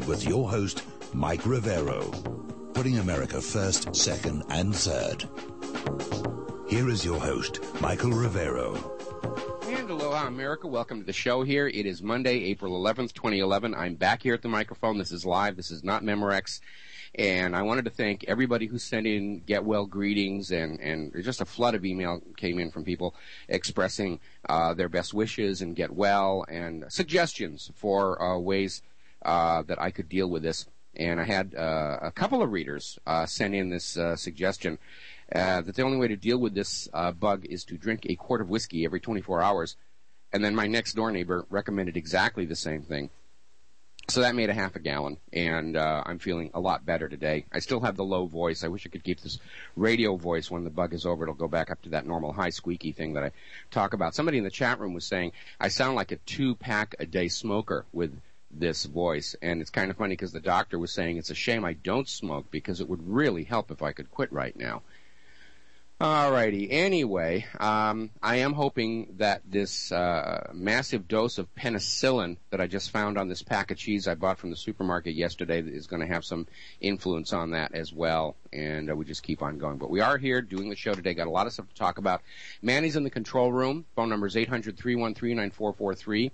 with your host, Mike Rivero, putting America first, second, and third. Here is your host, Michael Rivero. And aloha, America. Welcome to the show here. It is Monday, April 11th, 2011. I'm back here at the microphone. This is live. This is not Memorex. And I wanted to thank everybody who sent in get well greetings, and just a flood of email came in from people expressing their best wishes and get well and suggestions for ways that I could deal with this. And I had a couple of readers send in this suggestion that the only way to deal with this bug is to drink a quart of whiskey every 24 hours. And then my next door neighbor recommended exactly the same thing. So that made a half a gallon, and I'm feeling a lot better today. I still have the low voice. I wish I could keep this radio voice. When the bug is over, it'll go back up to that normal high squeaky thing that I talk about. Somebody in the chat room was saying I sound like a 2-pack-a-day smoker with this voice, and it's kind of funny because the doctor was saying it's a shame I don't smoke because it would really help if I could quit right now. Alrighty. Anyway, I am hoping that this massive dose of penicillin that I just found on this pack of cheese I bought from the supermarket yesterday is going to have some influence on that as well, and we just keep on going. But we are here doing the show today. Got a lot of stuff to talk about. Manny's in the control room. Phone number is 800-313-9443.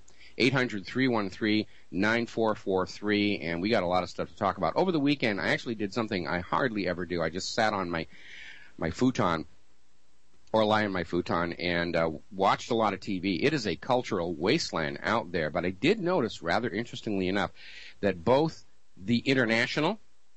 800-313-9443, and we got a lot of stuff to talk about. Over the weekend, I actually did something I hardly ever do. I just sat on my futon, or lie on my futon, and watched a lot of TV. It is a cultural wasteland out there, but I did notice, rather interestingly enough, that both The International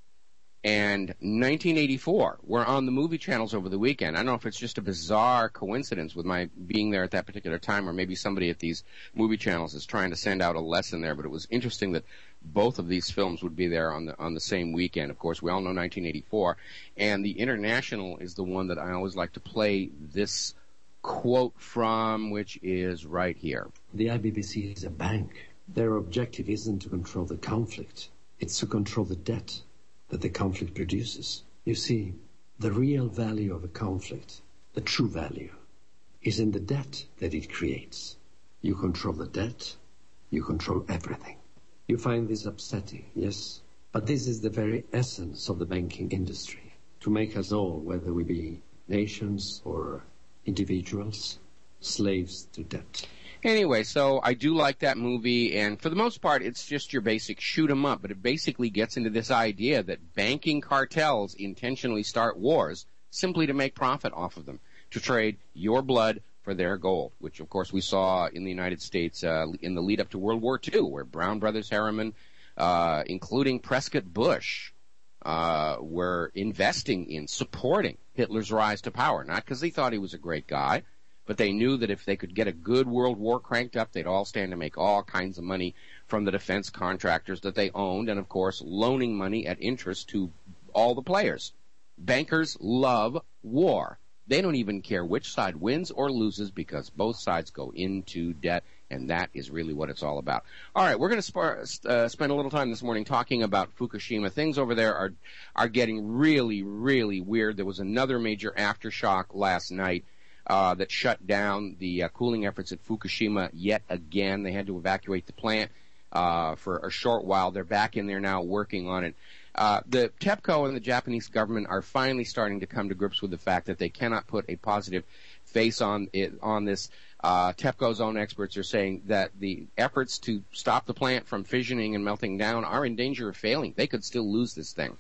and 1984 were on the movie channels over the weekend. I don't know if it's just a bizarre coincidence with my being there at that particular time, or maybe somebody at these movie channels is trying to send out a lesson there, but it was interesting that both of these films would be there on the same weekend. Of course, we all know 1984, and The International is the one that I always like to play this quote from, which is right here. The IBBC is a bank. Their objective isn't to control the conflict, it's to control the debt that the conflict produces. You see, the real value of a conflict, the true value, is in the debt that it creates. You control the debt, you control everything. You find this upsetting, yes? But this is the very essence of the banking industry, to make us all, whether we be nations or individuals, slaves to debt. Anyway, so I do like that movie, and for the most part, it's just your basic shoot 'em up, but it basically gets into this idea that banking cartels intentionally start wars simply to make profit off of them, to trade your blood for their gold, which, of course, we saw in the United States in the lead-up to World War II, where Brown Brothers Harriman, including Prescott Bush, were investing in, supporting Hitler's rise to power, not because they thought he was a great guy, but they knew that if they could get a good world war cranked up, they'd all stand to make all kinds of money from the defense contractors that they owned, and, of course, loaning money at interest to all the players. Bankers love war. They don't even care which side wins or loses because both sides go into debt, and that is really what it's all about. All right, we're going to spend a little time this morning talking about Fukushima. Things over there are getting really, really weird. There was another major aftershock last night that shut down the cooling efforts at Fukushima yet again. They had to evacuate the plant for a short while. They're back in there now working on it. The TEPCO and the Japanese government are finally starting to come to grips with the fact that they cannot put a positive face on this. TEPCO's own experts are saying that the efforts to stop the plant from fissioning and melting down are in danger of failing. They could still lose this thing.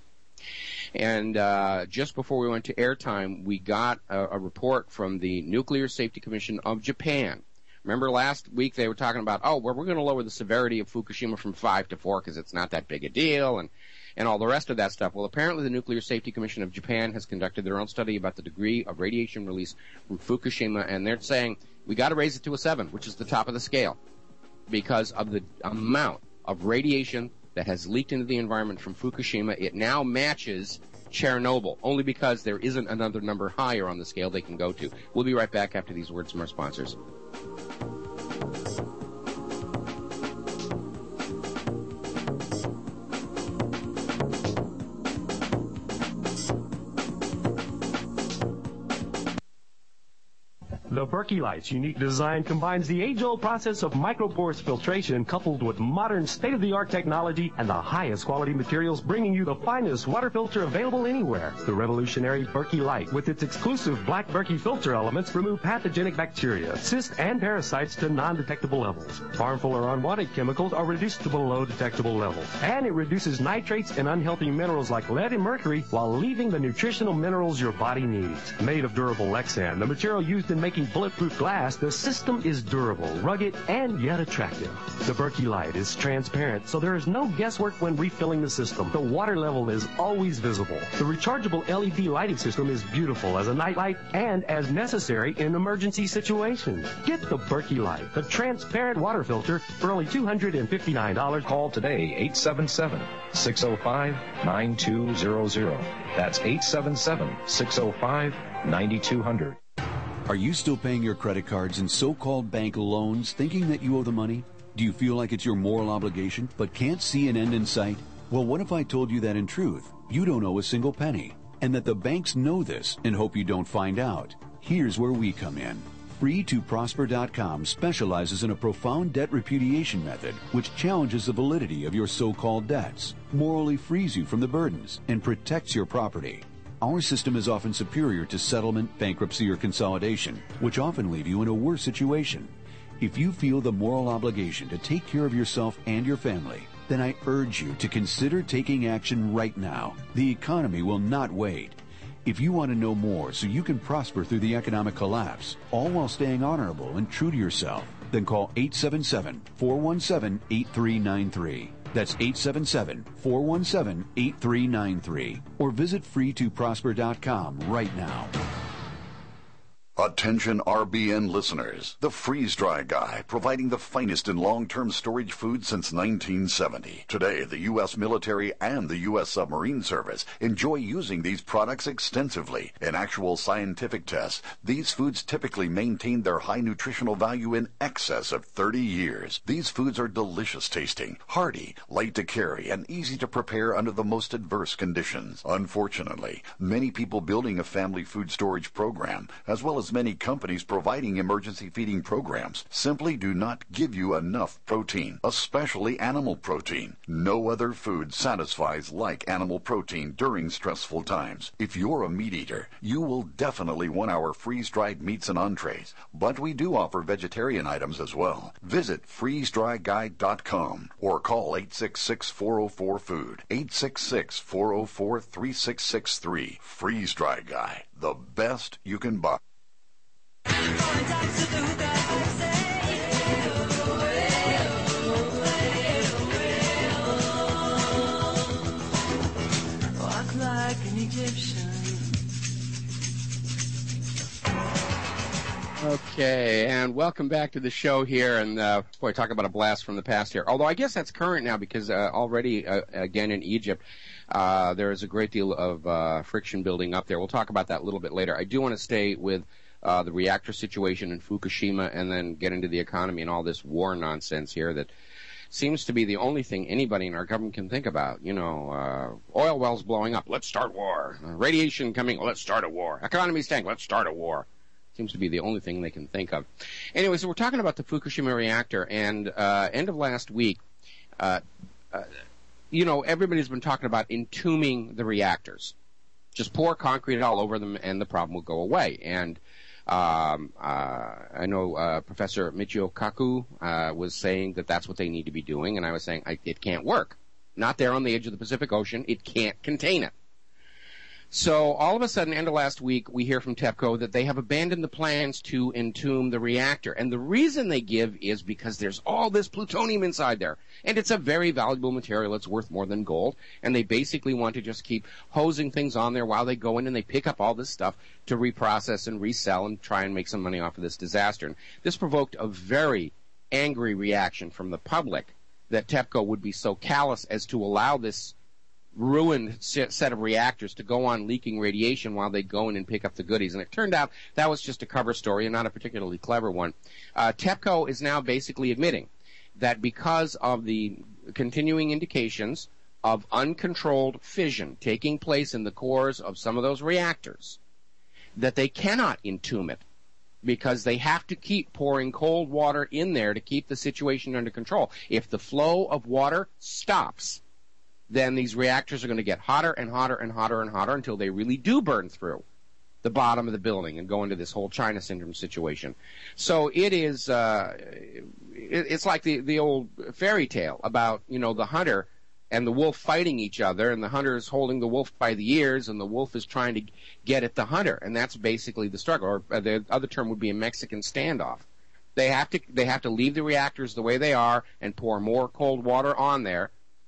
And just before we went to airtime, we got a report from the Nuclear Safety Commission of Japan. Remember last week they were talking about, we're going to lower the severity of Fukushima from 5 to 4 because it's not that big a deal, and all the rest of that stuff. Well, apparently the Nuclear Safety Commission of Japan has conducted their own study about the degree of radiation release from Fukushima, and they're saying we got to raise it to a 7, which is the top of the scale, because of the amount of radiation that has leaked into the environment from Fukushima. It now matches Chernobyl, only because there isn't another number higher on the scale they can go to. We'll be right back after these words from our sponsors. The Berkey Light's unique design combines the age-old process of microporous filtration coupled with modern state-of-the-art technology and the highest quality materials, bringing you the finest water filter available anywhere. The revolutionary Berkey Light, with its exclusive black Berkey filter elements, remove pathogenic bacteria, cysts, and parasites to non-detectable levels. Harmful or unwanted chemicals are reduced to below detectable levels. And it reduces nitrates and unhealthy minerals like lead and mercury while leaving the nutritional minerals your body needs. Made of durable Lexan, the material used in making bulletproof glass, the system is durable, rugged, and yet attractive. The Berkey Light is transparent, so there is no guesswork when refilling the system. The water level is always visible. The rechargeable LED lighting system is beautiful as a nightlight and as necessary in emergency situations. Get the Berkey Light, the transparent water filter, for only $259. Call today, 877-605-9200. That's 877-605-9200. Are you still paying your credit cards and so-called bank loans thinking that you owe the money? Do you feel like it's your moral obligation but can't see an end in sight? Well, what if I told you that in truth, you don't owe a single penny, and that the banks know this and hope you don't find out? Here's where we come in. Free2Prosper.com specializes in a profound debt repudiation method which challenges the validity of your so-called debts, morally frees you from the burdens, and protects your property. Our system is often superior to settlement, bankruptcy, or consolidation, which often leave you in a worse situation. If you feel the moral obligation to take care of yourself and your family, then I urge you to consider taking action right now. The economy will not wait. If you want to know more so you can prosper through the economic collapse, all while staying honorable and true to yourself, then call 877-417-8393. That's 877-417-8393. Or visit free2prosper.com right now. Attention RBN listeners. The Freeze Dry Guy, providing the finest in long-term storage food since 1970. Today, the U.S. military and the U.S. submarine service enjoy using these products extensively. In actual scientific tests, these foods typically maintain their high nutritional value in excess of 30 years. These foods are delicious tasting, hearty, light to carry, and easy to prepare under the most adverse conditions. Unfortunately, many people building a family food storage program, as well as many companies providing emergency feeding programs, simply do not give you enough protein, especially animal protein. No other food satisfies like animal protein during stressful times. If you're a meat eater, you will definitely want our freeze-dried meats and entrees, but we do offer vegetarian items as well. Visit freezedryguide.com or call 866-404-FOOD, 866-404-3663. Freeze Dry Guy, the best you can buy. Walk like an Egyptian. Okay, and welcome back to the show here. And boy, talk about a blast from the past here. Although I guess that's current now because already, again in Egypt, there is a great deal of friction building up there. We'll talk about that a little bit later. I do want to stay with the reactor situation in Fukushima and then get into the economy and all this war nonsense here that seems to be the only thing anybody in our government can think about. You know, oil wells blowing up, let's start war. Radiation coming, let's start a war. Economy's tanking, let's start a war. Seems to be the only thing they can think of. Anyway, so we're talking about the Fukushima reactor, and end of last week, you know, everybody's been talking about entombing the reactors. Just pour concrete all over them and the problem will go away. And I know Professor Michio Kaku was saying that that's what they need to be doing, and I was saying it can't work. Not there on the edge of the Pacific Ocean. It can't contain it. So all of a sudden, end of last week, we hear from TEPCO that they have abandoned the plans to entomb the reactor. And the reason they give is because there's all this plutonium inside there. And it's a very valuable material. It's worth more than gold. And they basically want to just keep hosing things on there while they go in and they pick up all this stuff to reprocess and resell and try and make some money off of this disaster. And this provoked a very angry reaction from the public that TEPCO would be so callous as to allow this ruined set of reactors to go on leaking radiation while they go in and pick up the goodies. And it turned out that was just a cover story and not a particularly clever one. TEPCO is now basically admitting that because of the continuing indications of uncontrolled fission taking place in the cores of some of those reactors, that they cannot entomb it. because they have to keep pouring cold water in there to keep the situation under control. If the flow of water stops, then these reactors are going to get hotter and hotter and hotter and hotter until they really do burn through the bottom of the building and go into this whole China syndrome situation. So it is, it's like the old fairy tale about, the hunter and the wolf fighting each other, and the hunter is holding the wolf by the ears, and the wolf is trying to get at the hunter, and that's basically the struggle. Or the other term would be a Mexican standoff. They have to leave the reactors the way they are and pour more cold water on there,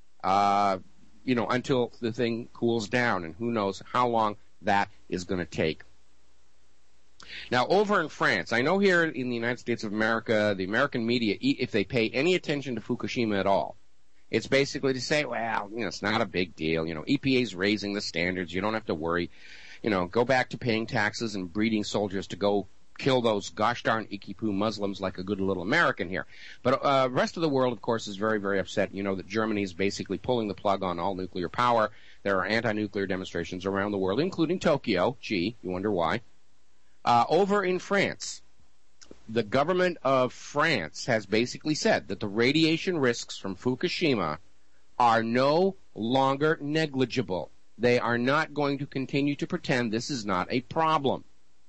until the thing cools down, and who knows how long that is going to take. Now, over in France, I know here in the United States of America, the American media, if they pay any attention to Fukushima at all, it's basically to say, well, it's not a big deal. EPA's raising the standards. You don't have to worry. Go back to paying taxes and breeding soldiers to go kill those gosh darn Ikipu Muslims like a good little American here. But rest of the world, of course, is very, very upset. That Germany is basically pulling the plug on all nuclear power. There are anti-nuclear demonstrations around the world, including Tokyo. Gee, you wonder why. Over in France, the government of France has basically said that the radiation risks from Fukushima are no longer negligible. They are not going to continue to pretend this is not a problem.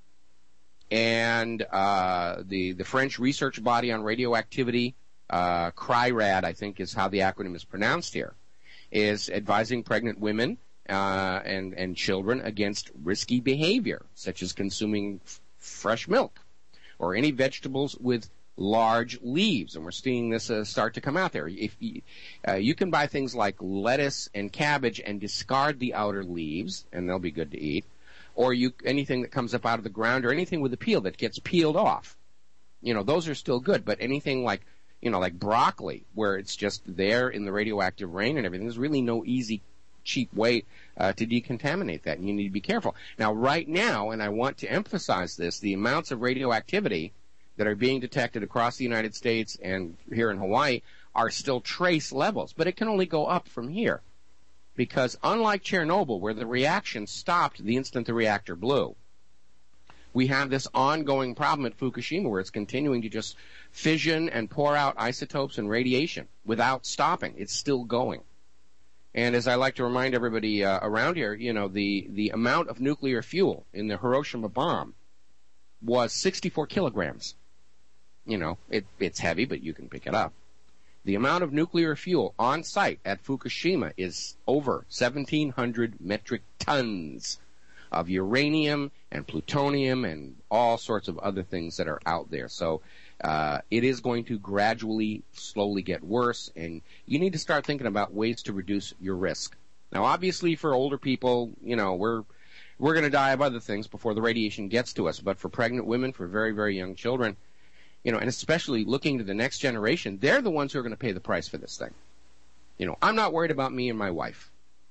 And the French research body on radioactivity, CRIRAD, I think is how the acronym is pronounced here, is advising pregnant women and children against risky behavior, such as consuming fresh milk or any vegetables with large leaves. And we're seeing this start to come out there. If you can buy things like lettuce and cabbage and discard the outer leaves, and they'll be good to eat, or anything that comes up out of the ground or anything with a peel that gets peeled off. Those are still good, but anything like broccoli, where it's just there in the radioactive rain and everything, there's really no easy, cheap way to decontaminate that, and you need to be careful. Now, right now, and I want to emphasize this, the amounts of radioactivity that are being detected across the United States and here in Hawaii are still trace levels, but it can only go up from here. Because unlike Chernobyl, where the reaction stopped the instant the reactor blew, we have this ongoing problem at Fukushima where it's continuing to just fission and pour out isotopes and radiation without stopping. It's still going. And as I like to remind everybody around here, the amount of nuclear fuel in the Hiroshima bomb was 64 kilograms. It's heavy, but you can pick it up. The amount of nuclear fuel on site at Fukushima is over 1,700 metric tons of uranium and plutonium and all sorts of other things that are out there. So it is going to gradually, slowly get worse, and you need to start thinking about ways to reduce your risk. Now, obviously, for older people, we're going to die of other things before the radiation gets to us. But for pregnant women, for very, very young children, and especially looking to the next generation, they're the ones who are going to pay the price for this thing. I'm not worried about me and my wife.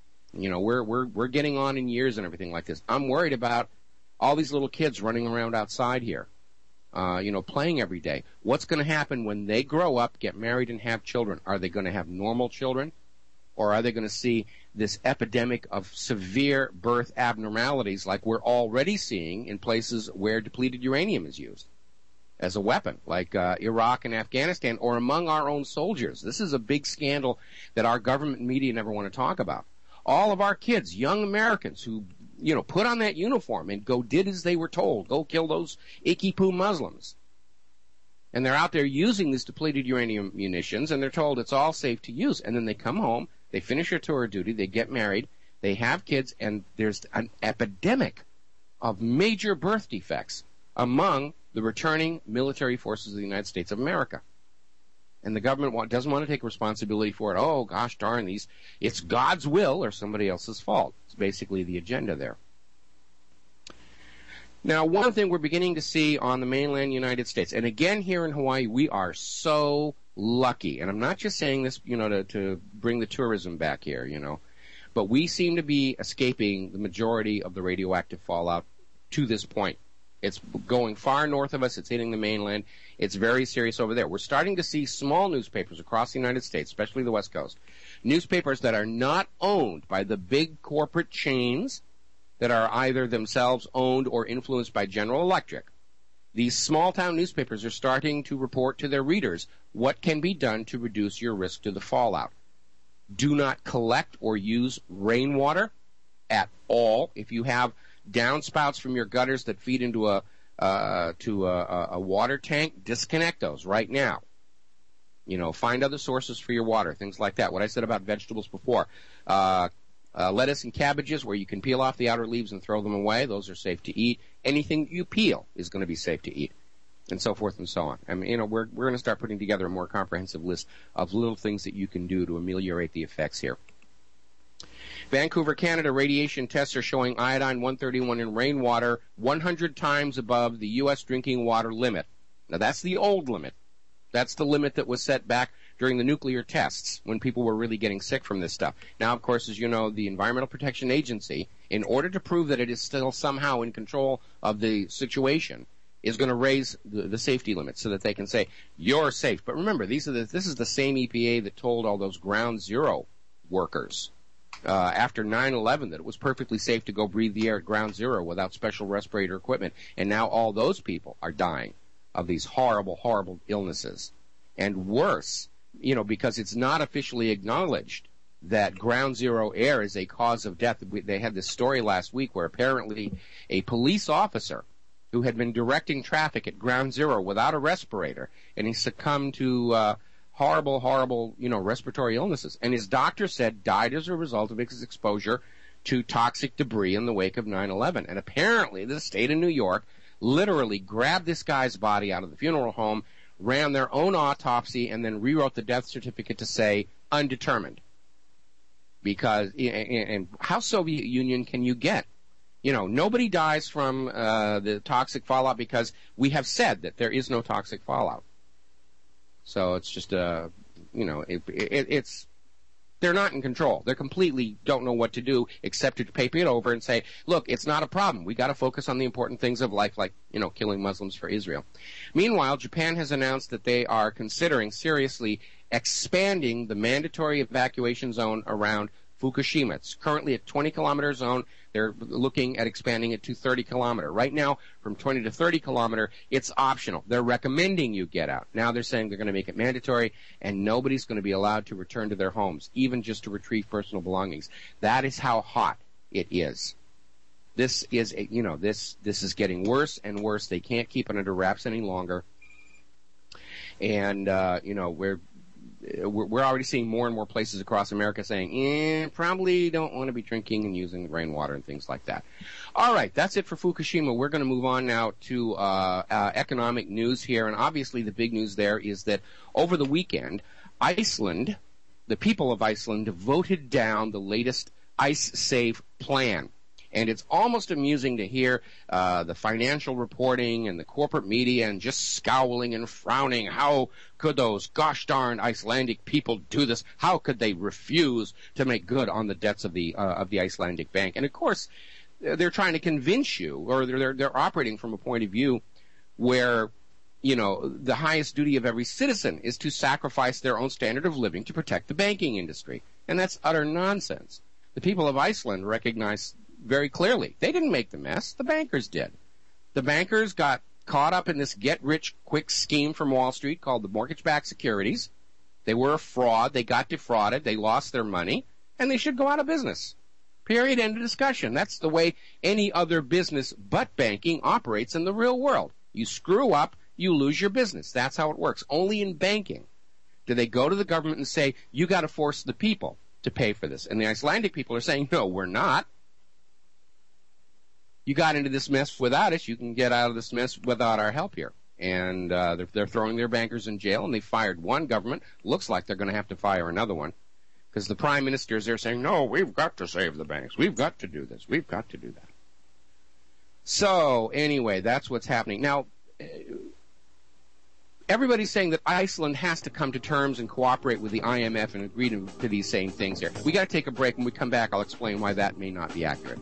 We're getting on in years and everything like this. I'm worried about all these little kids running around outside here, playing every day. What's going to happen when they grow up, get married, and have children? Are they going to have normal children? Or are they going to see this epidemic of severe birth abnormalities like we're already seeing in places where depleted uranium is used as a weapon, like Iraq and Afghanistan, or among our own soldiers? This is a big scandal that our government media never want to talk about. All of our kids, young Americans who, put on that uniform and did as they were told, go kill those Ikipu Muslims. And they're out there using these depleted uranium munitions, and they're told it's all safe to use. And then they come home, they finish their tour of duty, they get married, they have kids, and there's an epidemic of major birth defects among the returning military forces of the United States of America. And the government doesn't want to take responsibility for it. Oh, gosh darn, it's God's will or somebody else's fault. It's basically the agenda there. Now, one thing we're beginning to see on the mainland United States, and again here in Hawaii, we are so lucky. And I'm not just saying this, to bring the tourism back here, but we seem to be escaping the majority of the radioactive fallout to this point. It's going far north of us. It's hitting the mainland. It's very serious over there. We're starting to see small newspapers across the United States, especially the West Coast, newspapers that are not owned by the big corporate chains that are either themselves owned or influenced by General Electric. These small-town newspapers are starting to report to their readers what can be done to reduce your risk to the fallout. Do not collect or use rainwater at all. If you have downspouts from your gutters that feed into a water tank, disconnect those right now. Find other sources for your water, things like that. What I said about vegetables before. Lettuce and cabbages, where you can peel off the outer leaves and throw them away, those are safe to eat. Anything you peel is going to be safe to eat, and so forth and so on. I mean, we're going to start putting together a more comprehensive list of little things that you can do to ameliorate the effects here. Vancouver, Canada, radiation tests are showing iodine 131 in rainwater 100 times above the U.S. drinking water limit. Now, that's the old limit. That's the limit that was set back during the nuclear tests when people were really getting sick from this stuff. Now, of course, as you know, the Environmental Protection Agency, in order to prove that it is still somehow in control of the situation, is going to raise the safety limits so that they can say, you're safe. But remember, this is the same EPA that told all those Ground Zero workers after 9/11 that it was perfectly safe to go breathe the air at Ground Zero without special respirator equipment. And now all those people are dying of these horrible, horrible illnesses. And worse, because it's not officially acknowledged that Ground Zero air is a cause of death. They had this story last week where apparently a police officer who had been directing traffic at Ground Zero without a respirator, and he succumbed to horrible, horrible, respiratory illnesses. And his doctor said died as a result of his exposure to toxic debris in the wake of 9/11. And apparently the state of New York literally grabbed this guy's body out of the funeral home, ran their own autopsy, and then rewrote the death certificate to say undetermined. Because, and how Soviet Union can you get? Nobody dies from the toxic fallout because we have said that there is no toxic fallout. So it's just it's they're not in control. They completely don't know what to do except to paper it over and say, look, it's not a problem. We got to focus on the important things of life, like, killing Muslims for Israel. Meanwhile, Japan has announced that they are considering seriously expanding the mandatory evacuation zone around Fukushima. It's currently a 20-kilometer zone. They're looking at expanding it to 30-kilometer. Right now, from 20 to 30-kilometer, it's optional. They're recommending you get out. Now they're saying they're going to make it mandatory, and nobody's going to be allowed to return to their homes, even just to retrieve personal belongings. That is how hot it is. This is, this is getting worse and worse. They can't keep it under wraps any longer. And, we're already seeing more and more places across America saying, probably don't want to be drinking and using rainwater and things like that. All right, that's it for Fukushima. We're going to move on now to economic news here, and obviously the big news there is that over the weekend, Iceland, the people of Iceland, voted down the latest IceSave plan. And it's almost amusing to hear the financial reporting and the corporate media and just scowling and frowning. How could those gosh darn Icelandic people do this? How could they refuse to make good on the debts of the Icelandic bank? And of course, they're trying to convince you, or they're operating from a point of view where, the highest duty of every citizen is to sacrifice their own standard of living to protect the banking industry. And that's utter nonsense. The people of Iceland recognize very clearly they didn't make the mess. The bankers did. The bankers got caught up in this get-rich-quick scheme from Wall Street called the mortgage-backed securities. They were a fraud. They got defrauded. They lost their money, and they should go out of business. Period. End of discussion. That's the way any other business but banking operates in the real world. You screw up, you lose your business. That's how it works. Only in banking do they go to the government and say, you got to force the people to pay for this. And the Icelandic people are saying, no, we're not. You got into this mess without us. You can get out of this mess without our help here. And they're throwing their bankers in jail, and they fired one government. Looks like they're going to have to fire another one because the prime minister is there saying, no, we've got to save the banks. We've got to do this. We've got to do that. So anyway, that's what's happening. Now, everybody's saying that Iceland has to come to terms and cooperate with the IMF and agree to these same things here. We got to take a break. When we come back, I'll explain why that may not be accurate.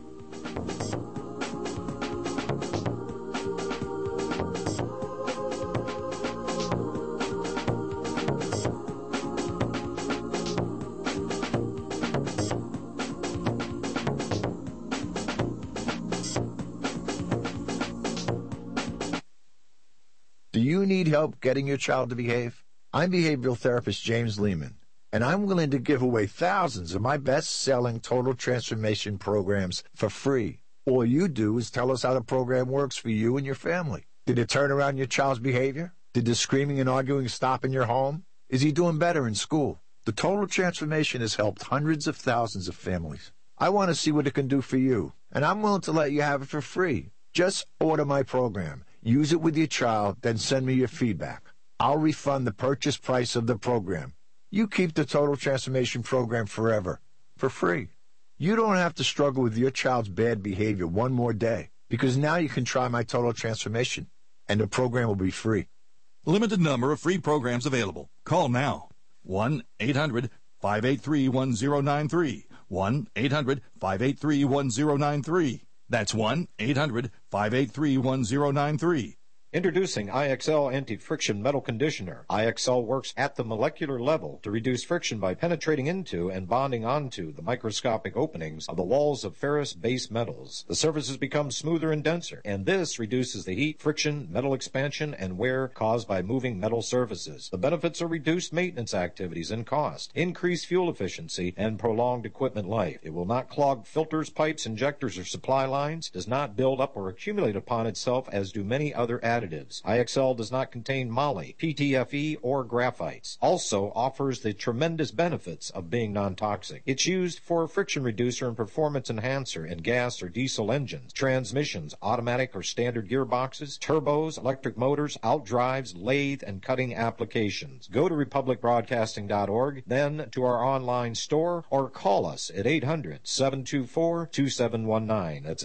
you need help getting your child to behave? I'm behavioral therapist James Lehman, and I'm willing to give away thousands of my best-selling total transformation programs for free. All you do is tell us how the program works for you and your family. Did it turn around your child's behavior? Did the screaming and arguing stop in your home? Is he doing better in school? The total transformation has helped hundreds of thousands of families. I want to see what it can do for you, and I'm willing to let you have it for free. Just order my program, use it with your child, then send me your feedback. I'll refund the purchase price of the program. You keep the Total Transformation Program forever, for free. You don't have to struggle with your child's bad behavior one more day, because now you can try my Total Transformation, and the program will be free. Limited number of free programs available. Call now. 1-800-583-1093. 1-800-583-1093. That's 1-800-583-1093. Introducing IXL Anti-Friction Metal Conditioner. IXL works at the molecular level to reduce friction by penetrating into and bonding onto the microscopic openings of the walls of ferrous base metals. The surfaces become smoother and denser, and this reduces the heat, friction, metal expansion, and wear caused by moving metal surfaces. The benefits are reduced maintenance activities and cost, increased fuel efficiency, and prolonged equipment life. It will not clog filters, pipes, injectors, or supply lines, does not build up or accumulate upon itself as do many other additives. IXL does not contain moly, PTFE, or graphites. Also offers the tremendous benefits of being non-toxic. It's used for a friction reducer and performance enhancer in gas or diesel engines, transmissions, automatic or standard gearboxes, turbos, electric motors, outdrives, lathe, and cutting applications. Go to republicbroadcasting.org, then to our online store, or call us at 800-724-2719. That's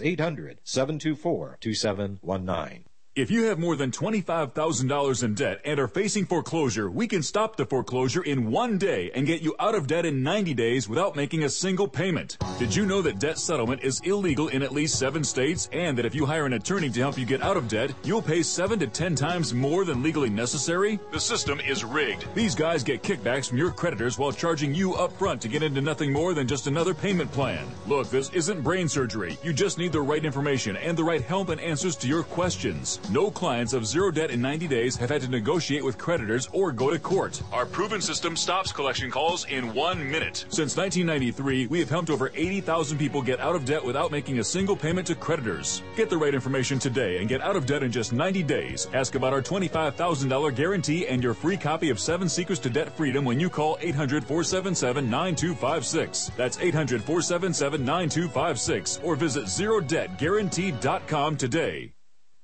800-724-2719. If you have more than $25,000 in debt and are facing foreclosure, we can stop the foreclosure in 1 day and get you out of debt in 90 days without making a single payment. Did you know that debt settlement is illegal in at least 7 states, and that if you hire an attorney to help you get out of debt, you'll pay 7 to 10 times more than legally necessary? The system is rigged. These guys get kickbacks from your creditors while charging you up front to get into nothing more than just another payment plan. Look, this isn't brain surgery. You just need the right information and the right help and answers to your questions. No clients of zero debt in 90 days have had to negotiate with creditors or go to court. Our proven system stops collection calls in 1 minute. Since 1993, we have helped over 80,000 people get out of debt without making a single payment to creditors. Get the right information today and get out of debt in just 90 days. Ask about our $25,000 guarantee and your free copy of 7 Secrets to Debt Freedom when you call 800-477-9256. That's 800-477-9256 or visit ZeroDebtGuaranteed.com today.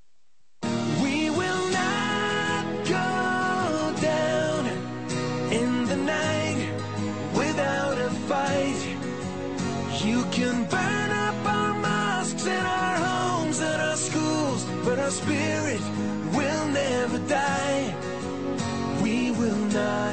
You can burn up our mosques and our homes and our schools, but our spirit will never die. We will not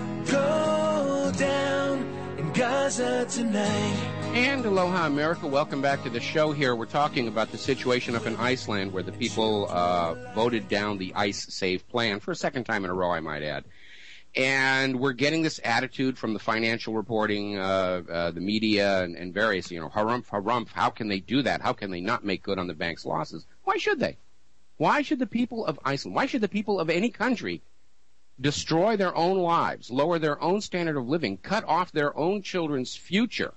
go down in Gaza tonight. And aloha, America. Welcome back to the show here. We're talking about the situation up in Iceland where the people voted down the ICE-Save plan for a second time in a row, I might add. And we're getting this attitude from the financial reporting, the media, and various, harumph, how can they do that? How can they not make good on the bank's losses? Why should they? Why should the people of Iceland, why should the people of any country destroy their own lives, lower their own standard of living, cut off their own children's future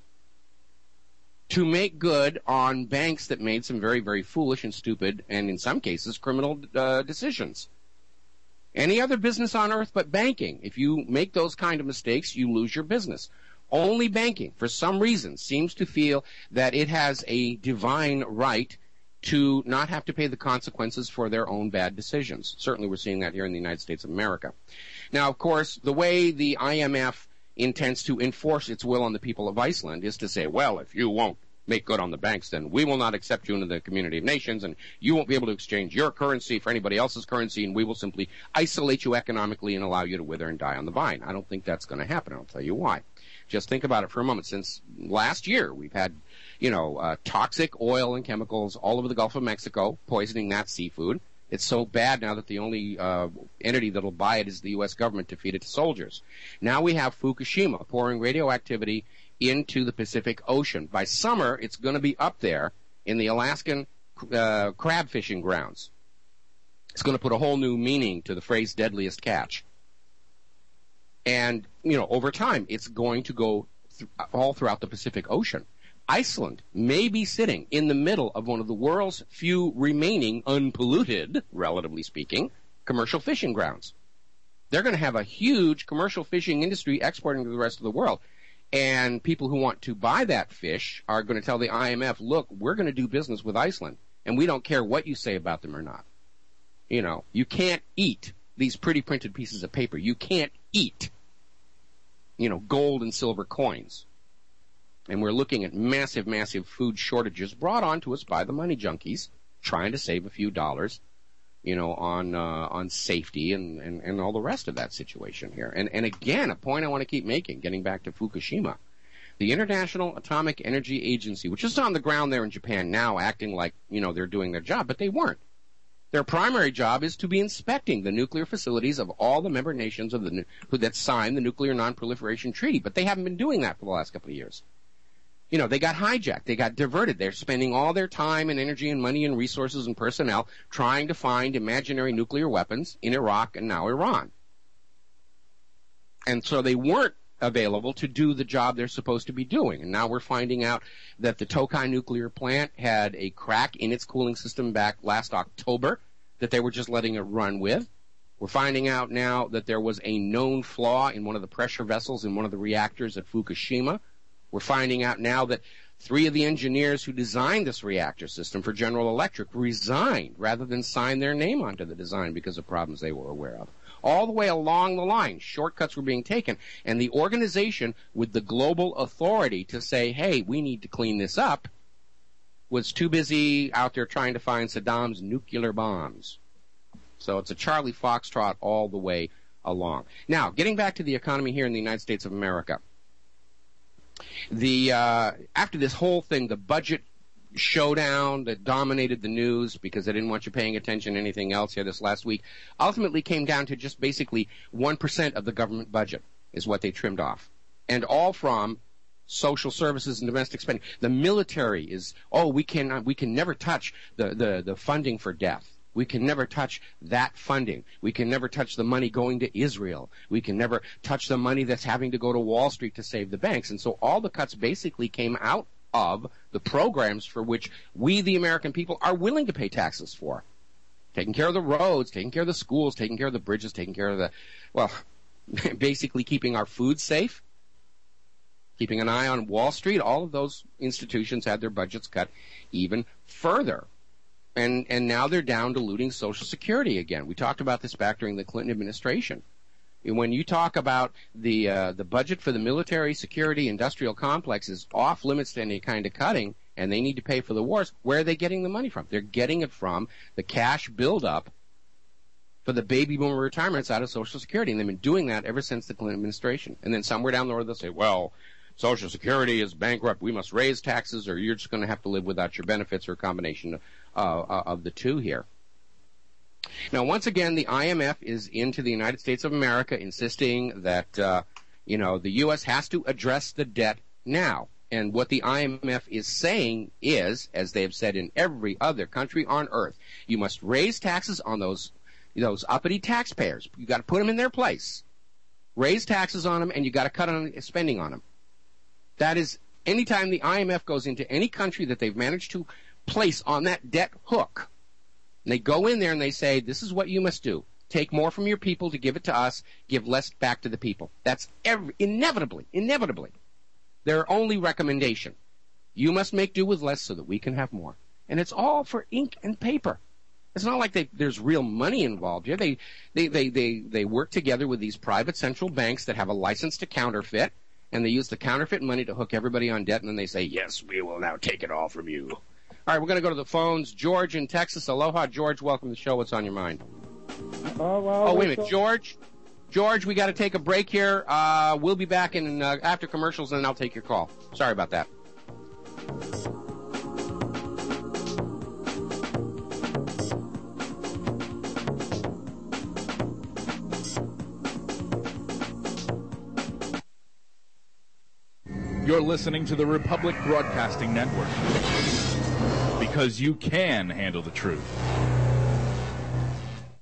to make good on banks that made some very, very foolish and stupid, and in some cases, criminal decisions? Any other business on earth but banking. If you make those kind of mistakes, you lose your business. Only banking, for some reason, seems to feel that it has a divine right to not have to pay the consequences for their own bad decisions. Certainly we're seeing that here in the United States of America. Now, of course, the way the IMF intends to enforce its will on the people of Iceland is to say, well, if you won't make good on the banks, then we will not accept you into the community of nations, and you won't be able to exchange your currency for anybody else's currency, and we will simply isolate you economically and allow you to wither and die on the vine. I don't think that's going to happen. I'll tell you why. Just think about it for a moment. Since last year, we've had, toxic oil and chemicals all over the Gulf of Mexico, poisoning that seafood. It's so bad now that the only entity that will buy it is the U.S. government to feed it to soldiers. Now we have Fukushima pouring radioactivity into the Pacific Ocean. By summer, it's going to be up there in the Alaskan crab fishing grounds. It's going to put a whole new meaning to the phrase deadliest catch. And, over time, it's going to go all throughout the Pacific Ocean. Iceland may be sitting in the middle of one of the world's few remaining unpolluted, relatively speaking, commercial fishing grounds. They're going to have a huge commercial fishing industry exporting to the rest of the world. And people who want to buy that fish are going to tell the IMF, look, we're going to do business with Iceland, and we don't care what you say about them or not. You can't eat these pretty printed pieces of paper. You can't eat, gold and silver coins. And we're looking at massive, massive food shortages brought on to us by the money junkies trying to save a few dollars, on safety and all the rest of that situation here. And again, a point I want to keep making, getting back to Fukushima. The International Atomic Energy Agency, which is on the ground there in Japan now, acting like, they're doing their job, but they weren't. Their primary job is to be inspecting the nuclear facilities of all the member nations that signed the Nuclear Non-Proliferation Treaty, but they haven't been doing that for the last couple of years. They got hijacked. They got diverted. They're spending all their time and energy and money and resources and personnel trying to find imaginary nuclear weapons in Iraq and now Iran. And so they weren't available to do the job they're supposed to be doing. And now we're finding out that the Tokai nuclear plant had a crack in its cooling system back last October that they were just letting it run with. We're finding out now that there was a known flaw in one of the pressure vessels in one of the reactors at Fukushima. We're finding out now that 3 of the engineers who designed this reactor system for General Electric resigned rather than sign their name onto the design because of problems they were aware of. All the way along the line, shortcuts were being taken, and the organization with the global authority to say, hey, we need to clean this up, was too busy out there trying to find Saddam's nuclear bombs. So it's a Charlie Foxtrot all the way along. Now, getting back to the economy here in the United States of America. After this whole thing, the budget showdown that dominated the news because they didn't want you paying attention to anything else here this last week, ultimately came down to just basically 1% of the government budget is what they trimmed off. And all from social services and domestic spending. The military is, we can never touch the funding for death. We can never touch that funding. We can never touch the money going to Israel. We can never touch the money that's having to go to Wall Street to save the banks. And so all the cuts basically came out of the programs for which we, the American people, are willing to pay taxes for. Taking care of the roads, taking care of the schools, taking care of the bridges, taking care of basically keeping our food safe, keeping an eye on Wall Street. All of those institutions had their budgets cut even further. And now they're down diluting Social Security again. We talked about this back during the Clinton administration. When you talk about the budget for the military, security, industrial complex is off limits to any kind of cutting, and they need to pay for the wars, where are they getting the money from? They're getting it from the cash buildup for the baby boomer retirements out of Social Security, and they've been doing that ever since the Clinton administration. And then somewhere down the road they'll say, well, Social Security is bankrupt. We must raise taxes, or you're just going to have to live without your benefits, or a combination of the two here. Now, once again, the IMF is into the United States of America, insisting that the U.S. has to address the debt now. And what the IMF is saying is, as they have said in every other country on earth, you must raise taxes on those uppity taxpayers. You got to put them in their place. Raise taxes on them, and you got to cut on spending on them. That is, anytime the IMF goes into any country that they've managed to place on that debt hook, and they go in there and they say, this is what you must do. Take more from your people to give it to us. Give less back to the people. That's inevitably their only recommendation. You must make do with less so that we can have more. And it's all for ink and paper. It's not like there's real money involved here. They work together with these private central banks that have a license to counterfeit, and they use the counterfeit money to hook everybody on debt, and then they say, yes, we will now take it all from you. All right, we're going to go to the phones. George in Texas. Aloha, George. Welcome to the show. What's on your mind? Wait a minute. George, we got to take a break here. We'll be back in after commercials, and then I'll take your call. Sorry about that. You're listening to the Republic Broadcasting Network, because you can handle the truth.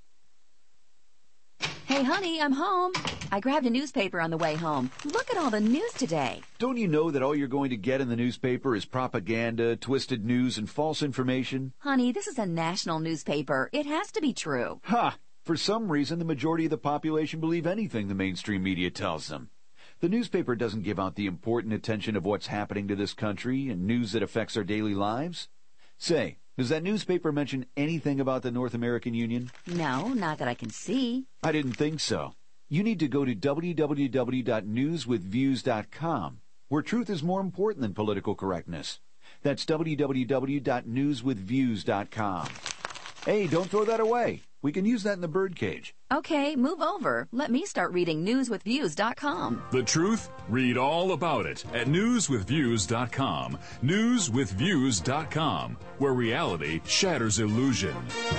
Hey, honey, I'm home. I grabbed a newspaper on the way home. Look at all the news today. Don't you know that all you're going to get in the newspaper is propaganda, twisted news, and false information? Honey, this is a national newspaper. It has to be true. Ha! For some reason, the majority of the population believe anything the mainstream media tells them. The newspaper doesn't give out the important attention of what's happening to this country and news that affects our daily lives. Say, does that newspaper mention anything about the North American Union? No, not that I can see. I didn't think so. You need to go to www.newswithviews.com, where truth is more important than political correctness. That's www.newswithviews.com. Hey, don't throw that away. We can use that in the birdcage. Okay, move over. Let me start reading newswithviews.com. The truth? Read all about it at newswithviews.com. Newswithviews.com, where reality shatters illusion.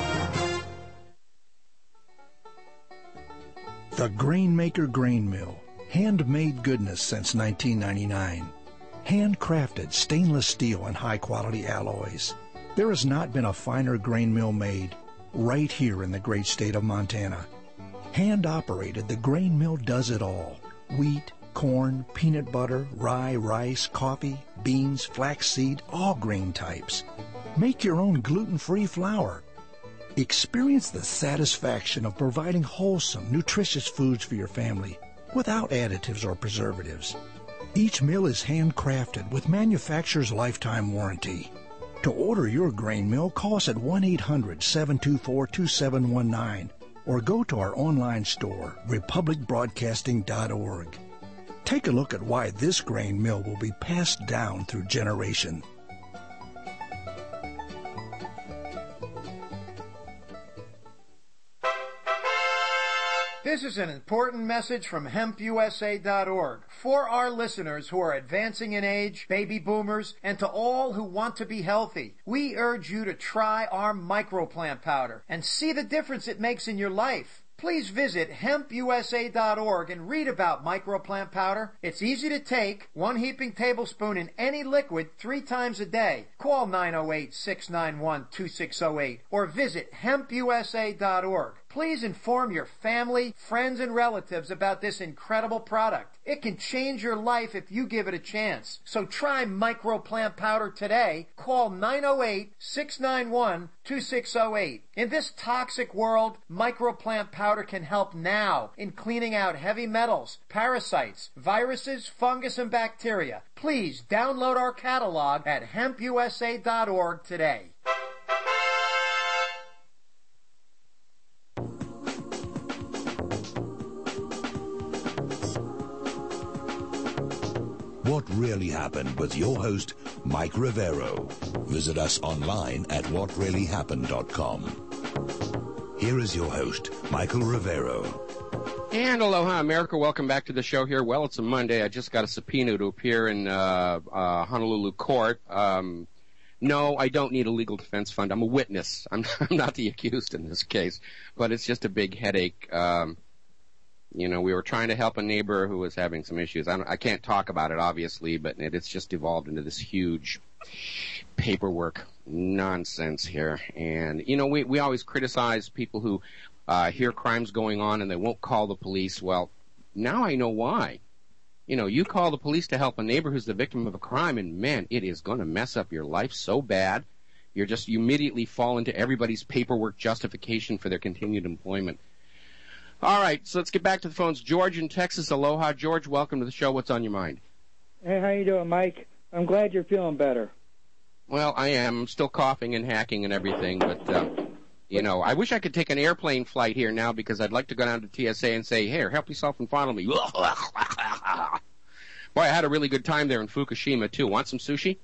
The Grainmaker Grain Mill. Handmade goodness since 1999. Handcrafted stainless steel and high-quality alloys. There has not been a finer grain mill made right here in the great state of Montana. Hand-operated, the grain mill does it all. Wheat, corn, peanut butter, rye, rice, coffee, beans, flaxseed, all grain types. Make your own gluten-free flour. Experience the satisfaction of providing wholesome, nutritious foods for your family without additives or preservatives. Each mill is handcrafted with manufacturer's lifetime warranty. To order your grain mill, call us at 1-800-724-2719 or go to our online store, republicbroadcasting.org. Take a look at why this grain mill will be passed down through generation. This is an important message from HempUSA.org for our listeners who are advancing in age, baby boomers, and to all who want to be healthy. We urge you to try our microplant powder and see the difference it makes in your life. Please visit HempUSA.org and read about microplant powder. It's easy to take, 1 heaping tablespoon in any liquid 3 times a day. Call 908-691-2608 or visit HempUSA.org. Please inform your family, friends, and relatives about this incredible product. It can change your life if you give it a chance. So try microplant powder today. Call 908-691-2608. In this toxic world, microplant powder can help now in cleaning out heavy metals, parasites, viruses, fungus, and bacteria. Please download our catalog at HempUSA.org today. What Really Happened with your host, Mike Rivero. Visit us online at whatreallyhappened.com. Here is your host, Michael Rivero. And aloha, America. Welcome back to the show here. Well, it's a Monday. I just got a subpoena to appear in Honolulu court. No, I don't need a legal defense fund. I'm a witness. I'm not the accused in this case. But it's just a big headache. We were trying to help a neighbor who was having some issues. I can't talk about it, obviously, but it's just evolved into this huge paperwork nonsense here. And, we always criticize people who hear crimes going on and they won't call the police. Well, now I know why. You call the police to help a neighbor who's the victim of a crime, and, man, it is going to mess up your life so bad. You immediately fall into everybody's paperwork justification for their continued employment. All right, so let's get back to the phones. George in Texas. Aloha. George, welcome to the show. What's on your mind? Hey, how you doing, Mike? I'm glad you're feeling better. Well, I am. I'm still coughing and hacking and everything, but, I wish I could take an airplane flight here now because I'd like to go down to TSA and say, here, help yourself and follow me. Boy, I had a really good time there in Fukushima, too. Want some sushi?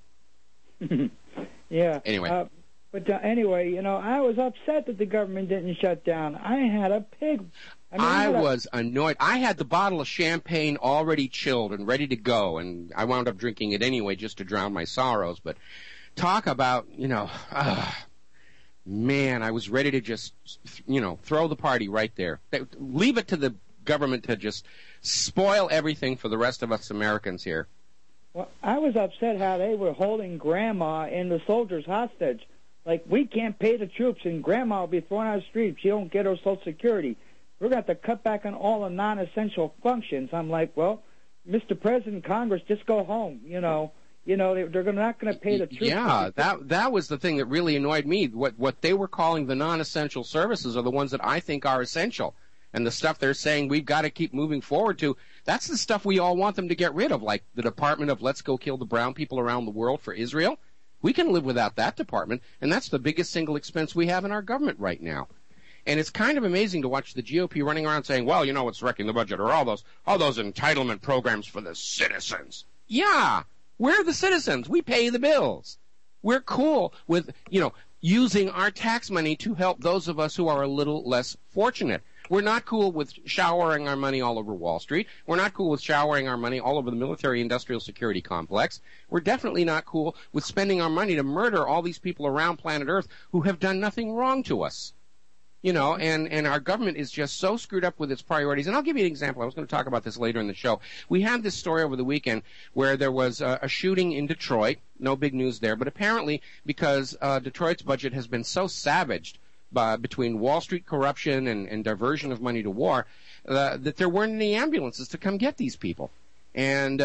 Yeah. Anyway. Anyway, I was upset that the government didn't shut down. I had a pig. I was annoyed. I had the bottle of champagne already chilled and ready to go, and I wound up drinking it anyway just to drown my sorrows. But talk about, man, I was ready to just, throw the party right there. Leave it to the government to just spoil everything for the rest of us Americans here. Well, I was upset how they were holding Grandma and the soldiers hostage. Like, we can't pay the troops, and Grandma will be thrown out of the street if she don't get her Social Security. we're going to have to cut back on all the non-essential functions. I'm like, well, Mr. President, Congress, just go home. They're not going to pay the troops. Yeah, that was the thing that really annoyed me. What they were calling the non-essential services are the ones that I think are essential. And the stuff they're saying we've got to keep moving forward to, that's the stuff we all want them to get rid of, like the Department of Let's Go Kill the Brown People Around the World for Israel. We can live without that department, and that's the biggest single expense we have in our government right now. And it's kind of amazing to watch the GOP running around saying, well, what's wrecking the budget are all those entitlement programs for the citizens. Yeah, we're the citizens. We pay the bills. We're cool with, using our tax money to help those of us who are a little less fortunate. We're not cool with showering our money all over Wall Street. We're not cool with showering our money all over the military-industrial security complex. We're definitely not cool with spending our money to murder all these people around planet Earth who have done nothing wrong to us. And our government is just so screwed up with its priorities. And I'll give you an example. I was going to talk about this later in the show. We had this story over the weekend where there was a shooting in Detroit. No big news there. But apparently, because Detroit's budget has been so savaged between Wall Street corruption and diversion of money to war, that there weren't any ambulances to come get these people. And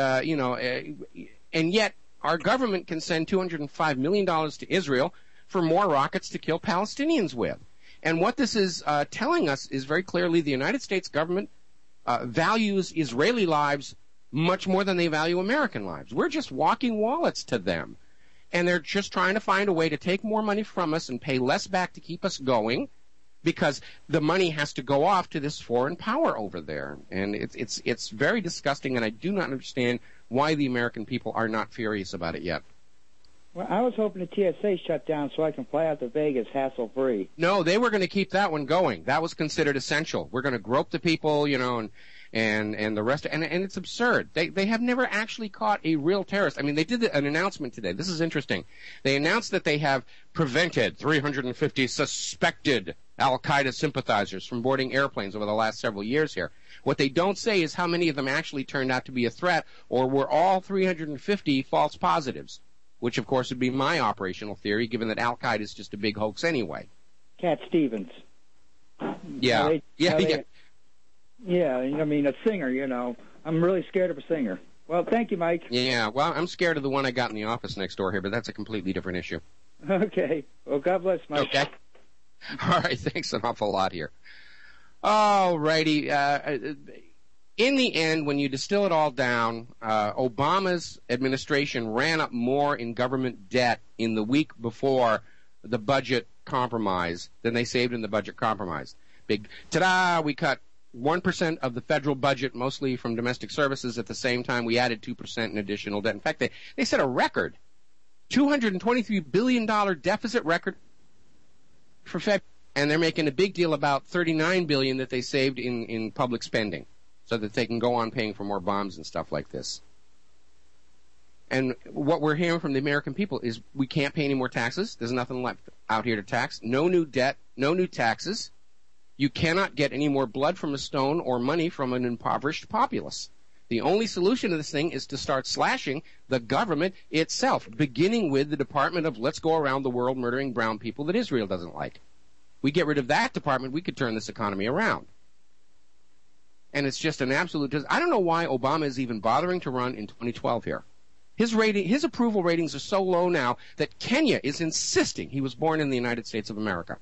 yet our government can send $205 million to Israel for more rockets to kill Palestinians with. And what this is telling us is very clearly the United States government values Israeli lives much more than they value American lives. We're just walking wallets to them. And they're just trying to find a way to take more money from us and pay less back to keep us going, because the money has to go off to this foreign power over there. And it's very disgusting, and I do not understand why the American people are not furious about it yet. Well, I was hoping the TSA shut down so I can fly out to Vegas hassle-free. No, they were going to keep that one going. That was considered essential. We're going to grope the people, and the rest, and it's absurd. They have never actually caught a real terrorist. I mean, they did an announcement today. This is interesting. They announced that they have prevented 350 suspected Al-Qaeda sympathizers from boarding airplanes over the last several years here. What they don't say is how many of them actually turned out to be a threat, or were all 350 false positives, which, of course, would be my operational theory, given that Al-Qaeda is just a big hoax anyway. Cat Stevens. Yeah. Yeah, I mean, a singer, I'm really scared of a singer. Well, thank you, Mike. Yeah, well, I'm scared of the one I got in the office next door here, but that's a completely different issue. Okay. Well, God bless, Mike. Okay. All right, thanks an awful lot here. All righty. In the end, when you distill it all down, Obama's administration ran up more in government debt in the week before the budget compromise than they saved in the budget compromise. Big, ta-da, we cut 1% of the federal budget, mostly from domestic services. At the same time, we added 2% in additional debt. In fact, they set a record, $223 billion deficit record for February, and they're making a big deal about $39 billion that they saved in public spending so that they can go on paying for more bombs and stuff like this. And what we're hearing from the American people is we can't pay any more taxes. There's nothing left out here to tax. No new debt, no new taxes. You cannot get any more blood from a stone or money from an impoverished populace. The only solution to this thing is to start slashing the government itself, beginning with the Department of Let's Go Around the World Murdering Brown People that Israel doesn't like. We get rid of that department, we could turn this economy around. And it's just an absolute... I don't know why Obama is even bothering to run in 2012 here. His approval ratings are so low now that Kenya is insisting he was born in the United States of America.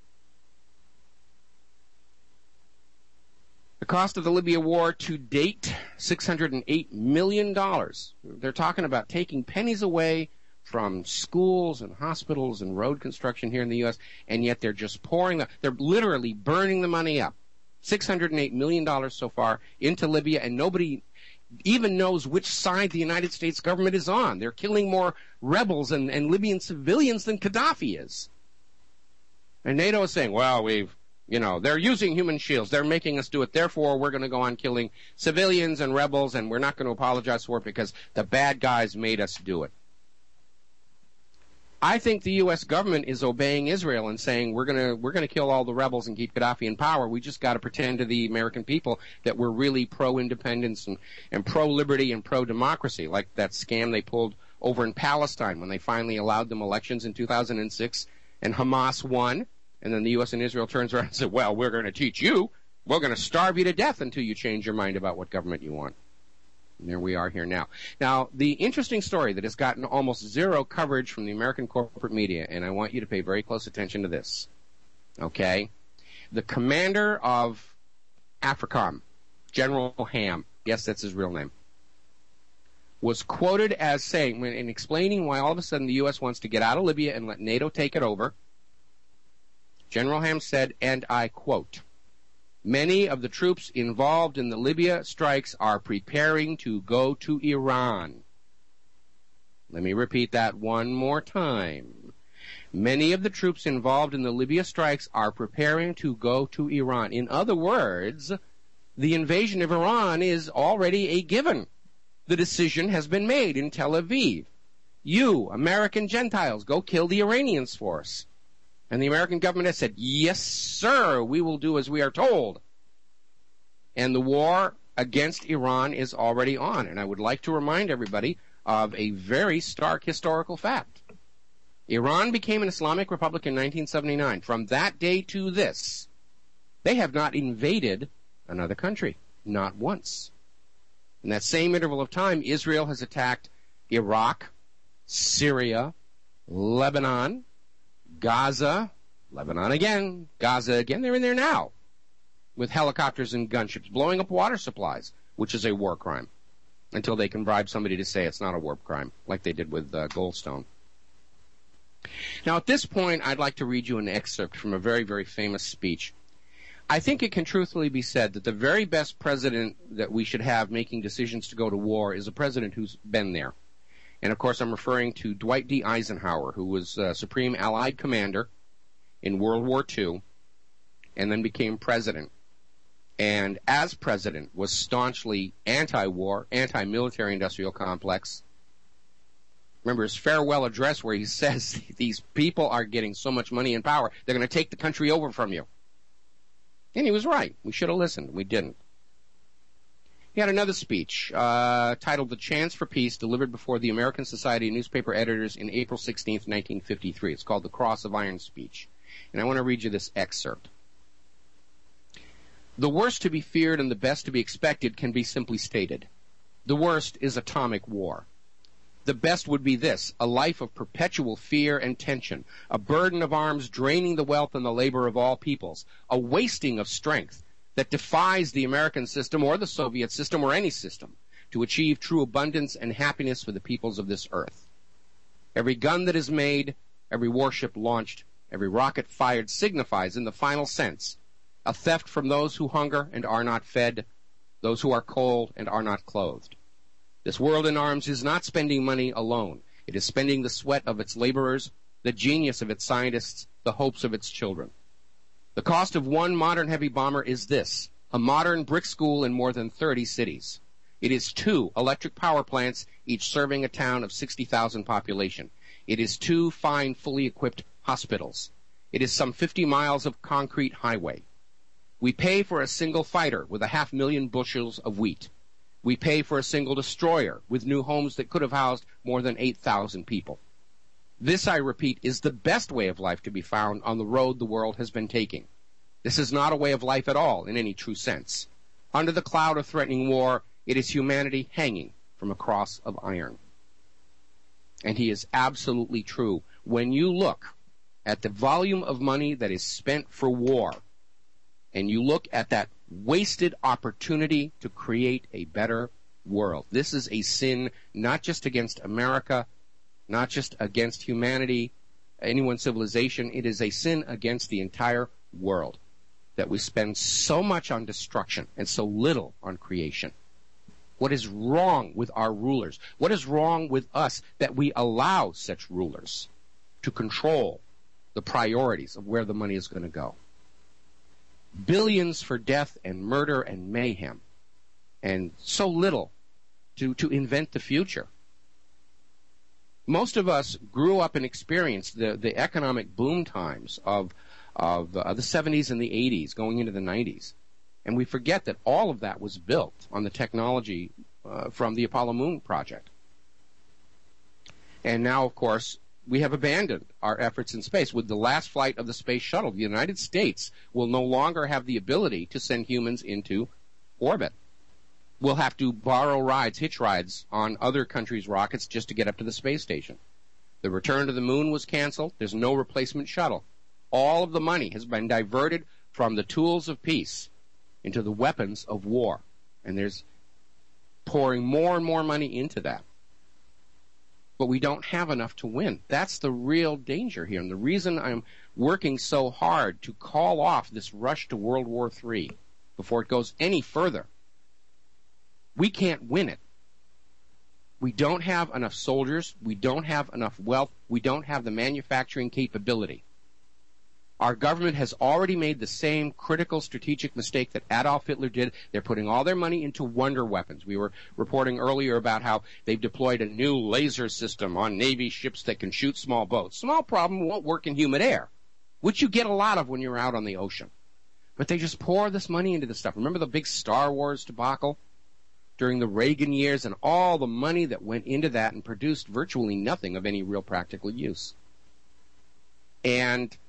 The cost of the Libya war to date, $608 million. They're talking about taking pennies away from schools and hospitals and road construction here in the U.S., and yet they're just they're literally burning the money up. $608 million so far into Libya, and nobody even knows which side the United States government is on. They're killing more rebels and Libyan civilians than Gaddafi is. And NATO is saying, well, they're using human shields. They're making us do it. Therefore, we're going to go on killing civilians and rebels, and we're not going to apologize for it because the bad guys made us do it. I think the U.S. government is obeying Israel and saying we're going to kill all the rebels and keep Gaddafi in power. We just got to pretend to the American people that we're really pro-independence and pro-liberty and pro-democracy, like that scam they pulled over in Palestine when they finally allowed them elections in 2006 and Hamas won. And then the U.S. and Israel turns around and said, well, we're going to teach you We're going to starve you to death until you change your mind about what government you want. And there we are here now. Now, the interesting story that has gotten almost zero coverage from the American corporate media, and I want you to pay very close attention to this, okay? The commander of AFRICOM, General Ham, yes, that's his real name, was quoted as saying, in explaining why all of a sudden the U.S. wants to get out of Libya and let NATO take it over, General Ham said, and I quote, "Many of the troops involved in the Libya strikes are preparing to go to Iran." Let me repeat that one more time. Many of the troops involved in the Libya strikes are preparing to go to Iran. In other words, the invasion of Iran is already a given. The decision has been made in Tel Aviv. You, American Gentiles, go kill the Iranians for us. And the American government has said, yes, sir, we will do as we are told. And the war against Iran is already on. And I would like to remind everybody of a very stark historical fact. Iran became an Islamic republic in 1979. From that day to this, they have not invaded another country, not once. In that same interval of time, Israel has attacked Iraq, Syria, Lebanon, Gaza, Lebanon again, Gaza again. They're in there now with helicopters and gunships, blowing up water supplies, which is a war crime, until they can bribe somebody to say it's not a war crime, like they did with Goldstone. Now, at this point, I'd like to read you an excerpt from a very, very famous speech. I think it can truthfully be said that the very best president that we should have making decisions to go to war is a president who's been there. And, of course, I'm referring to Dwight D. Eisenhower, who was Supreme Allied Commander in World War II and then became president. And as president was staunchly anti-war, anti-military industrial complex. Remember his farewell address where he says these people are getting so much money and power, they're going to take the country over from you. And he was right. We should have listened. We didn't. He had another speech titled The Chance for Peace, delivered before the American Society of Newspaper Editors in April 16, 1953. It's called the Cross of Iron speech. And I want to read you this excerpt. The worst to be feared and the best to be expected can be simply stated. The worst is atomic war. The best would be this, a life of perpetual fear and tension, a burden of arms draining the wealth and the labor of all peoples, a wasting of strength that defies the American system or the Soviet system or any system to achieve true abundance and happiness for the peoples of this earth. Every gun that is made, every warship launched, every rocket fired signifies, in the final sense, a theft from those who hunger and are not fed, those who are cold and are not clothed. This world in arms is not spending money alone. It is spending the sweat of its laborers, the genius of its scientists, the hopes of its children. The cost of one modern heavy bomber is this, a modern brick school in more than 30 cities. It is 2 electric power plants, each serving a town of 60,000 population. It is 2 fine, fully equipped hospitals. It is some 50 miles of concrete highway. We pay for a single fighter with 500,000 bushels of wheat. We pay for a single destroyer with new homes that could have housed more than 8,000 people. This, I repeat, is the best way of life to be found on the road the world has been taking. This is not a way of life at all in any true sense. Under the cloud of threatening war, it is humanity hanging from a cross of iron. And he is absolutely true. When you look at the volume of money that is spent for war, and you look at that wasted opportunity to create a better world. This is a sin not just against America, not just against humanity, anyone's civilization. It is a sin against the entire world that we spend so much on destruction and so little on creation. What is wrong with our rulers? What is wrong with us that we allow such rulers to control the priorities of where the money is going to go? Billions for death and murder and mayhem, and so little to invent the future. Most of us grew up and experienced the economic boom times of the 70s and the 80s going into the 90s. And we forget that all of that was built on the technology from the Apollo Moon project. And now, of course, we have abandoned our efforts in space. With the last flight of the space shuttle, the United States will no longer have the ability to send humans into orbit. We'll have to borrow rides, hitch rides, on other countries' rockets just to get up to the space station. The return to the moon was canceled. There's no replacement shuttle. All of the money has been diverted from the tools of peace into the weapons of war. And there's pouring more and more money into that. But we don't have enough to win. That's the real danger here. And the reason I'm working so hard to call off this rush to World War III before it goes any further. We can't win it. We don't have enough soldiers. We don't have enough wealth. We don't have the manufacturing capability. Our government has already made the same critical strategic mistake that Adolf Hitler did. They're putting all their money into wonder weapons. We were reporting earlier about how they've deployed a new laser system on Navy ships that can shoot small boats. Small problem, won't work in humid air, which you get a lot of when you're out on the ocean. But they just pour this money into this stuff. Remember the big Star Wars debacle during the Reagan years and all the money that went into that and produced virtually nothing of any real practical use. And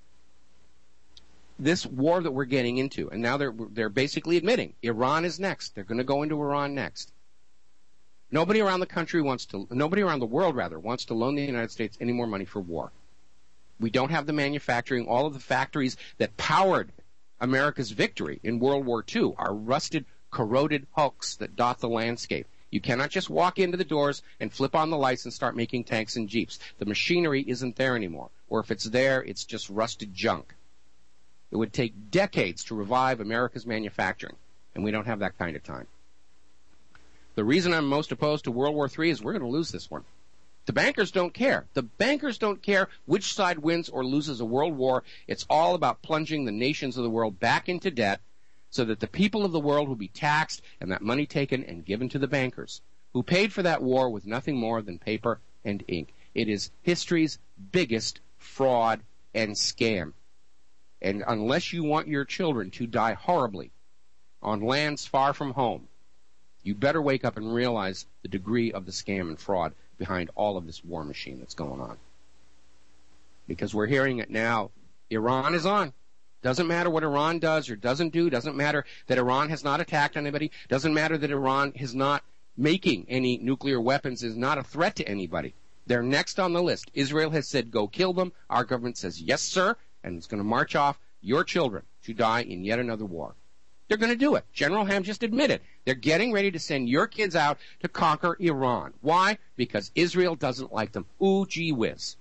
this war that we're getting into, and now they're basically admitting Iran is next. They're going to go into Iran next. Nobody around the world wants to loan the United States any more money for war. We don't have the manufacturing. All of the factories that powered America's victory in World War II are rusted, corroded hulks that dot the landscape. You cannot just walk into the doors and flip on the lights and start making tanks and jeeps. The machinery isn't there anymore. Or if it's there, it's just rusted junk. It would take decades to revive America's manufacturing, and we don't have that kind of time. The reason I'm most opposed to World War III is we're going to lose this one. The bankers don't care. The bankers don't care which side wins or loses a world war. It's all about plunging the nations of the world back into debt so that the people of the world will be taxed and that money taken and given to the bankers, who paid for that war with nothing more than paper and ink. It is history's biggest fraud and scam. And unless you want your children to die horribly on lands far from home, you better wake up and realize the degree of the scam and fraud behind all of this war machine that's going on. Because we're hearing it now. Iran is on. Doesn't matter what Iran does or doesn't do. Doesn't matter that Iran has not attacked anybody. Doesn't matter that Iran is not making any nuclear weapons, is not a threat to anybody. They're next on the list. Israel has said, go kill them. Our government says, yes, sir, and it's going to march off your children to die in yet another war. They're going to do it. General Ham just admitted. They're getting ready to send your kids out to conquer Iran. Why? Because Israel doesn't like them. Ooh, gee whiz.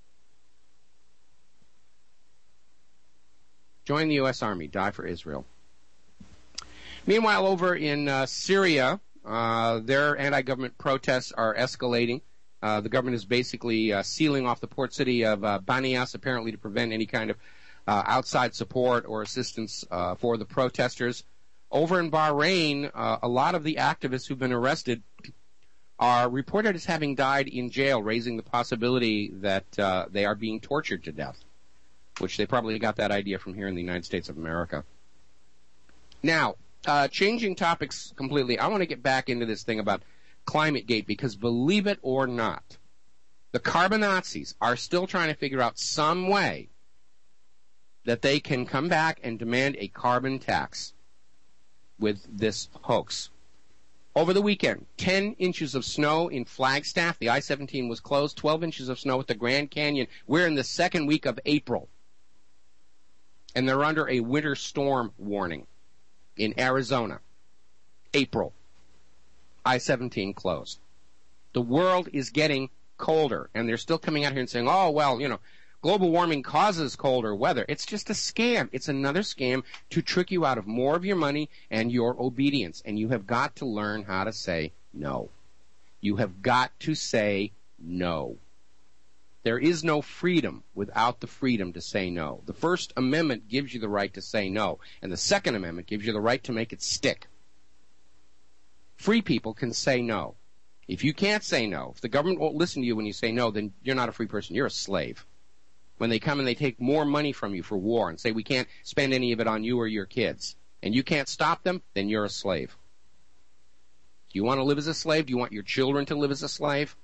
Join the U.S. Army. Die for Israel. Meanwhile, over in Syria, their anti-government protests are escalating. The government is basically sealing off the port city of Banias, apparently to prevent any kind of outside support or assistance for the protesters. Over in Bahrain, a lot of the activists who've been arrested are reported as having died in jail, raising the possibility that they are being tortured to death, which they probably got that idea from here in the United States of America. Now, changing topics completely, I want to get back into this thing about ClimateGate, because believe it or not, the carbon Nazis are still trying to figure out some way that they can come back and demand a carbon tax with this hoax. Over the weekend, 10 inches of snow in Flagstaff. The I-17 was closed. 12 inches of snow at the Grand Canyon. We're in the second week of April. And they're under a winter storm warning in Arizona. April. I-17 closed. The world is getting colder, and they're still coming out here and saying, oh, well, global warming causes colder weather. It's just a scam. It's another scam to trick you out of more of your money and your obedience. And you have got to learn how to say no. You have got to say no. There is no freedom without the freedom to say no. The First Amendment gives you the right to say no, and the Second Amendment gives you the right to make it stick. Free people can say no. If you can't say no, if the government won't listen to you when you say no, then you're not a free person. You're a slave. When they come and they take more money from you for war and say we can't spend any of it on you or your kids, and you can't stop them, then you're a slave. Do you want to live as a slave? Do you want your children to live as a slave?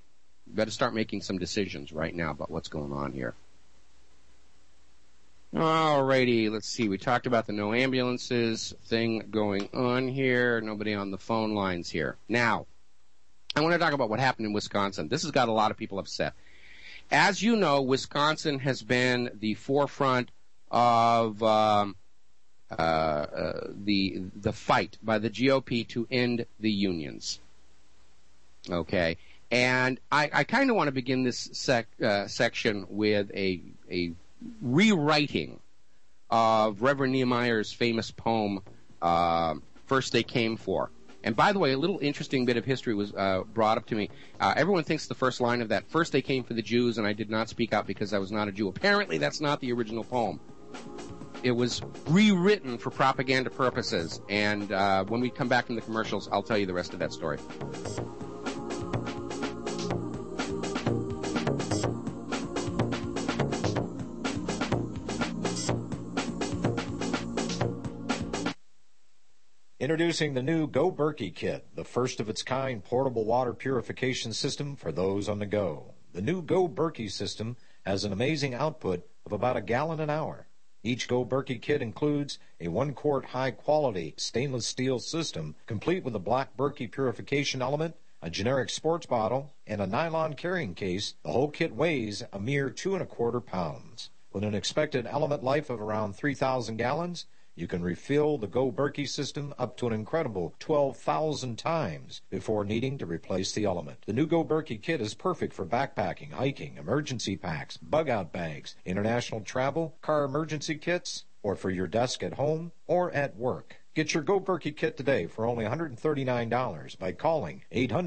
better start making some decisions right now about what's going on here. Alrighty, let's see. We talked about the no ambulances thing going on here. Nobody on the phone lines here. Now, I want to talk about what happened in Wisconsin. This has got a lot of people upset. As you know, Wisconsin has been the forefront of the fight by the GOP to end the unions. Okay, and I kind of want to begin this section with a rewriting of Reverend Nehemiah's famous poem, First They Came For. And by the way, a little interesting bit of history was brought up to me. Everyone thinks the first line of that, first they came for the Jews, and I did not speak out because I was not a Jew. Apparently, that's not the original poem. It was rewritten for propaganda purposes. And when we come back from the commercials, I'll tell you the rest of that story. Introducing the new Go Berkey Kit, the first of its kind portable water purification system for those on the go. The new Go Berkey system has an amazing output of about a gallon an hour. Each Go Berkey kit includes a 1-quart high-quality stainless steel system, complete with a black Berkey purification element, a generic sports bottle, and a nylon carrying case. The whole kit weighs a mere 2¼ pounds. With an expected element life of around 3,000 gallons, you can refill the Go Berkey system up to an incredible 12,000 times before needing to replace the element. The new Go Berkey kit is perfect for backpacking, hiking, emergency packs, bug-out bags, international travel, car emergency kits, or for your desk at home or at work. Get your Go Berkey kit today for only $139 by calling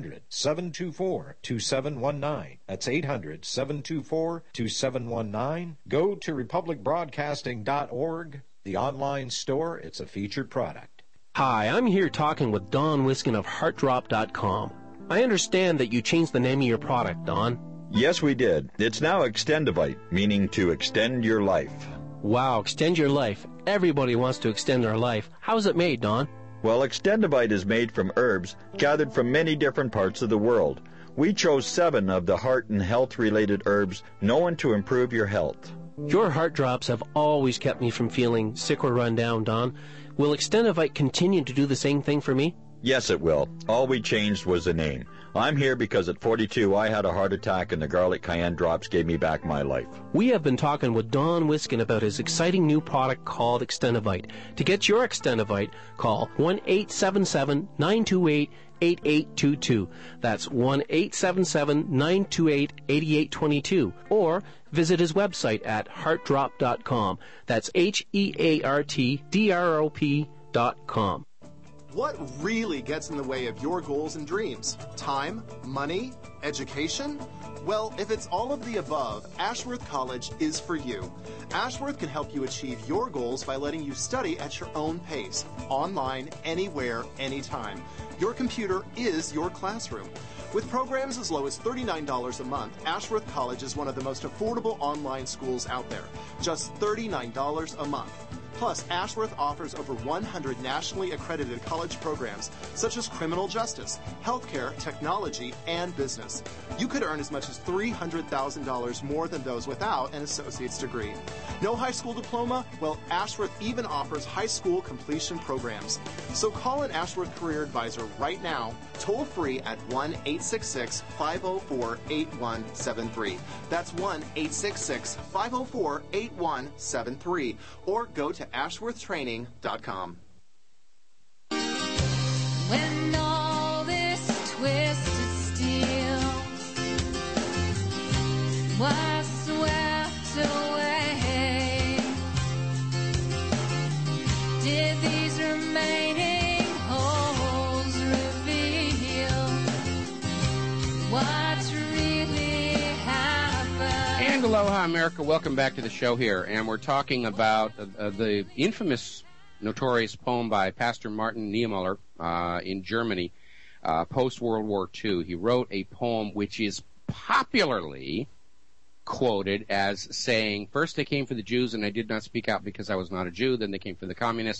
800-724-2719. That's 800-724-2719. Go to republicbroadcasting.org. The online store, it's a featured product. Hi, I'm here talking with Don Wiskin of HeartDrop.com. I understand that you changed the name of your product, Don. Yes, we did. It's now Extendivite, meaning to extend your life. Wow, extend your life. Everybody wants to extend their life. How is it made, Don? Well, Extendivite is made from herbs gathered from many different parts of the world. We chose 7 of the heart and health-related herbs known to improve your health. Your heart drops have always kept me from feeling sick or run down, Don. Will Extendivite continue to do the same thing for me? Yes, it will. All we changed was the name. I'm here because at 42 I had a heart attack and the garlic cayenne drops gave me back my life. We have been talking with Don Wiskin about his exciting new product called Extendivite. To get your Extendivite, call 1-877-928-8822. That's 1-877-928-8822. Or visit his website at heartdrop.com. That's HeartDrop.com. What really gets in the way of your goals and dreams? Time? Money? Education? Well, if it's all of the above, Ashworth College is for you. Ashworth can help you achieve your goals by letting you study at your own pace, online, anywhere, anytime. Your computer is your classroom. With programs as low as $39 a month, Ashworth College is one of the most affordable online schools out there. Just $39 a month. Plus, Ashworth offers over 100 nationally accredited college programs, such as criminal justice, healthcare, technology, and business. You could earn as much as $300,000 more than those without an associate's degree. No high school diploma? Well, Ashworth even offers high school completion programs. So call an Ashworth Career Advisor right now, toll free at 1-866-504-8173. That's 1-866-504-8173. Or go to ashworthtraining.com. When all this twisted steel was swept away, did these remaining holes reveal what's really happened? And aloha, America. Welcome back to the show here. And we're talking about the infamous, notorious poem by Pastor Martin Niemöller in Germany, post-World War II. He wrote a poem which is popularly quoted as saying, first they came for the Jews and I did not speak out because I was not a Jew, then they came for the communists,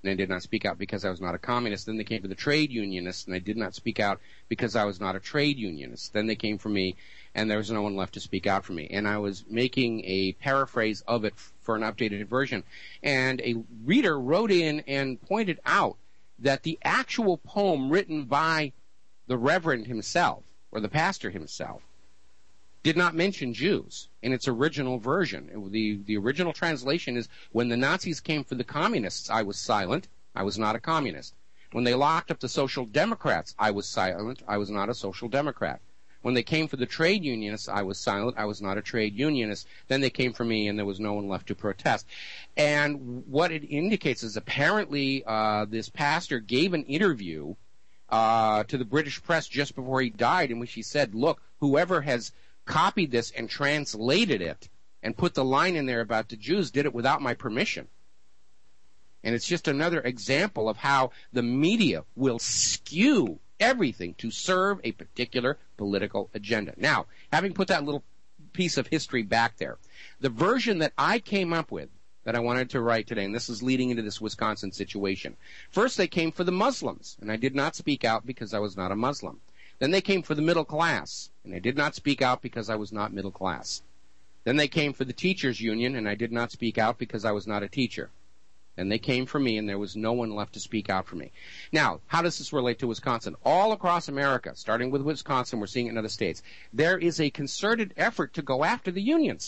and I did not speak out because I was not a communist. Then they came for the trade unionists, and I did not speak out because I was not a trade unionist. Then they came for me, and there was no one left to speak out for me. And I was making a paraphrase of it for an updated version. And a reader wrote in and pointed out that the actual poem written by the Reverend himself, or the pastor himself, did not mention Jews in its original version. The original translation is, when the Nazis came for the communists, I was silent. I was not a communist. When they locked up the Social Democrats, I was silent. I was not a Social Democrat. When they came for the trade unionists, I was silent. I was not a trade unionist. Then they came for me, and there was no one left to protest. And what it indicates is apparently this pastor gave an interview to the British press just before he died, in which he said, look, whoever has copied this and translated it and put the line in there about the Jews did it without my permission. And it's just another example of how the media will skew everything to serve a particular political agenda. Now, having put that little piece of history back there, the version that I came up with that I wanted to write today, and this is leading into this Wisconsin situation. First, they came for the Muslims, and I did not speak out because I was not a Muslim. Then they came for the middle class, and I did not speak out because I was not middle class. Then they came for the teachers' union, and I did not speak out because I was not a teacher. And they came for me, and there was no one left to speak out for me. Now, how does this relate to Wisconsin? All across America, starting with Wisconsin, we're seeing it in other states, there is a concerted effort to go after the unions.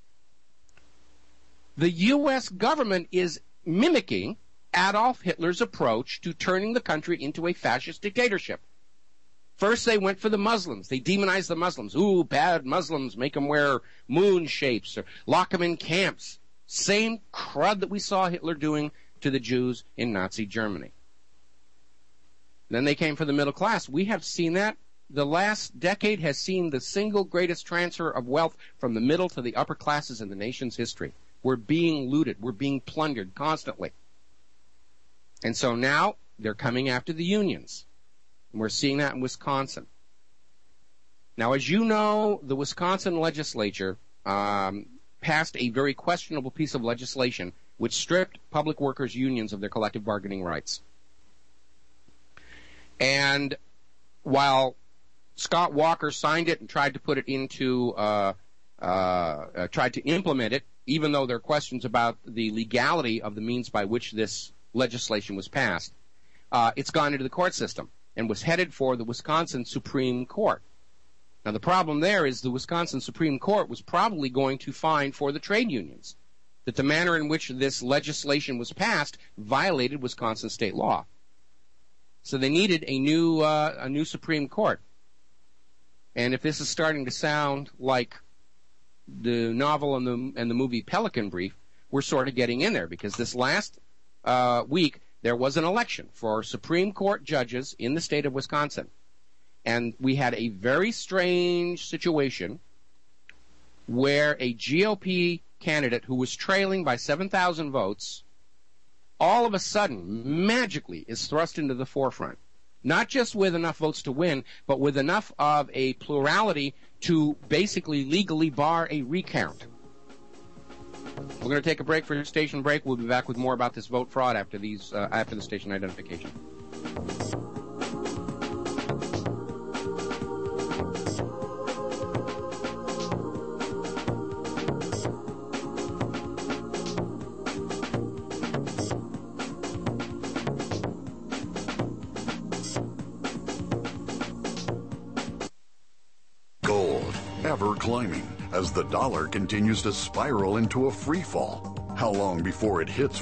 The U.S. government is mimicking Adolf Hitler's approach to turning the country into a fascist dictatorship. First, they went for the Muslims. They demonized the Muslims. Ooh, bad Muslims, make them wear moon shapes or lock them in camps. Same crud that we saw Hitler doing to the Jews in Nazi Germany. Then they came for the middle class. We have seen that. The last decade has seen the single greatest transfer of wealth from the middle to the upper classes in the nation's history. We're being looted. We're being plundered constantly. And so now they're coming after the unions. And we're seeing that in Wisconsin. Now, as you know, the Wisconsin legislature passed a very questionable piece of legislation which stripped public workers' unions of their collective bargaining rights. And while Scott Walker signed it and tried to put it into, tried to implement it, even though there are questions about the legality of the means by which this legislation was passed, it's gone into the court system and was headed for the Wisconsin Supreme Court. Now, the problem there is the Wisconsin Supreme Court was probably going to find for the trade unions that the manner in which this legislation was passed violated Wisconsin state law. So they needed a new Supreme Court. And if this is starting to sound like the novel and the movie Pelican Brief, we're sort of getting in there, because this last week there was an election for Supreme Court judges in the state of Wisconsin. And we had a very strange situation where a GOP candidate who was trailing by 7,000 votes all of a sudden magically is thrust into the forefront. Not just with enough votes to win, but with enough of a plurality to basically legally bar a recount. We're going to take a break for a station break. We'll be back with more about this vote fraud after the station identification. Ever climbing as the dollar continues to spiral into a free fall. How long before it hits